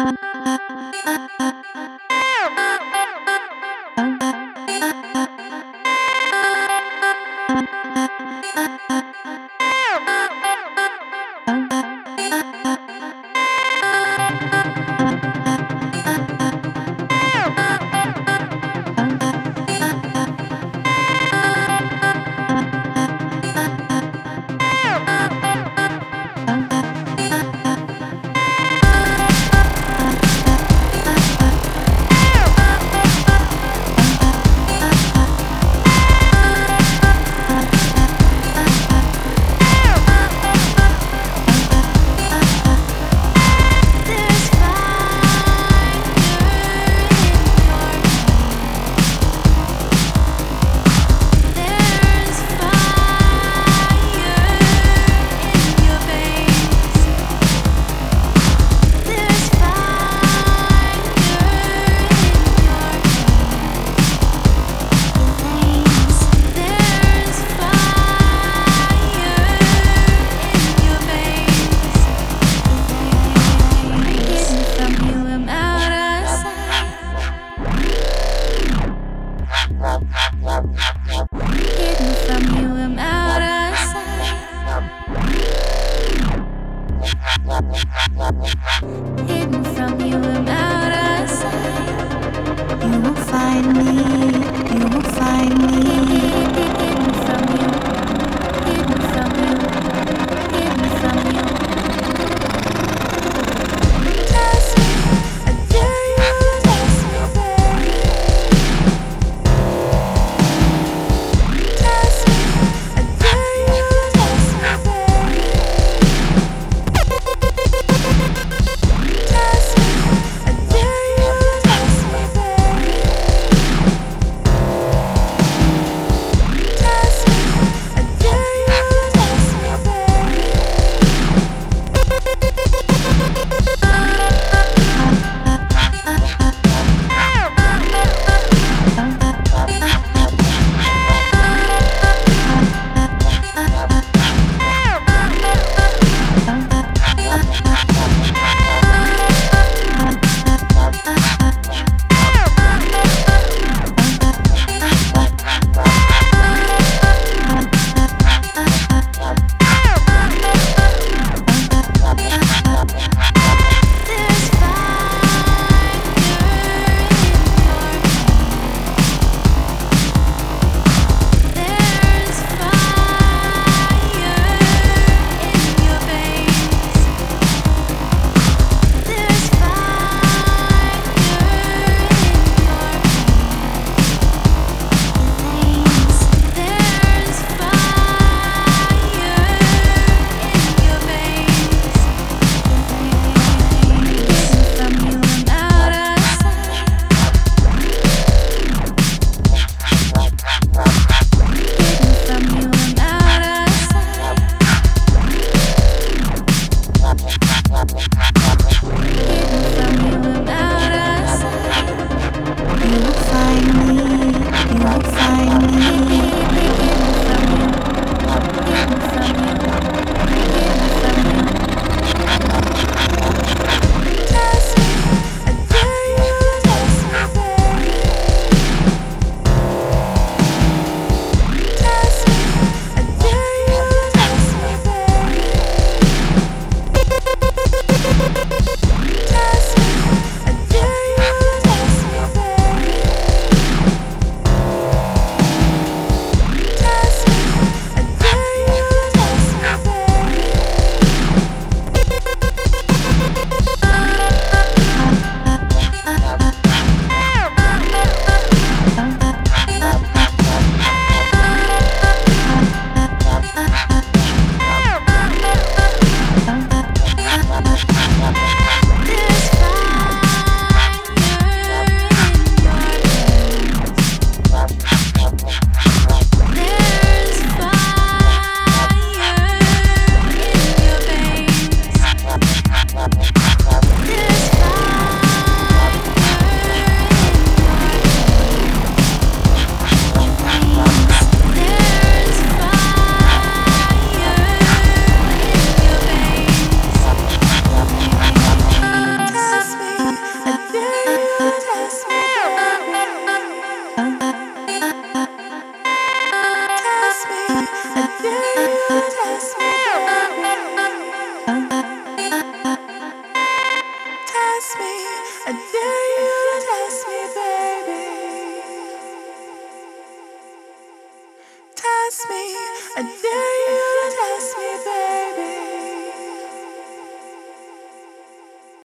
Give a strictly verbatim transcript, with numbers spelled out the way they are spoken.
Hidden from you, I'm out of sight. You will find me, you will find me. Hidden from you, hidden from you, hidden from you. Trust me, I dare you to trust me, baby. Trust me, I dare you to trust me, baby. Trust me, I dare you to trust me, baby. I dare you to test me, baby. Test me, I dare you to test me, baby.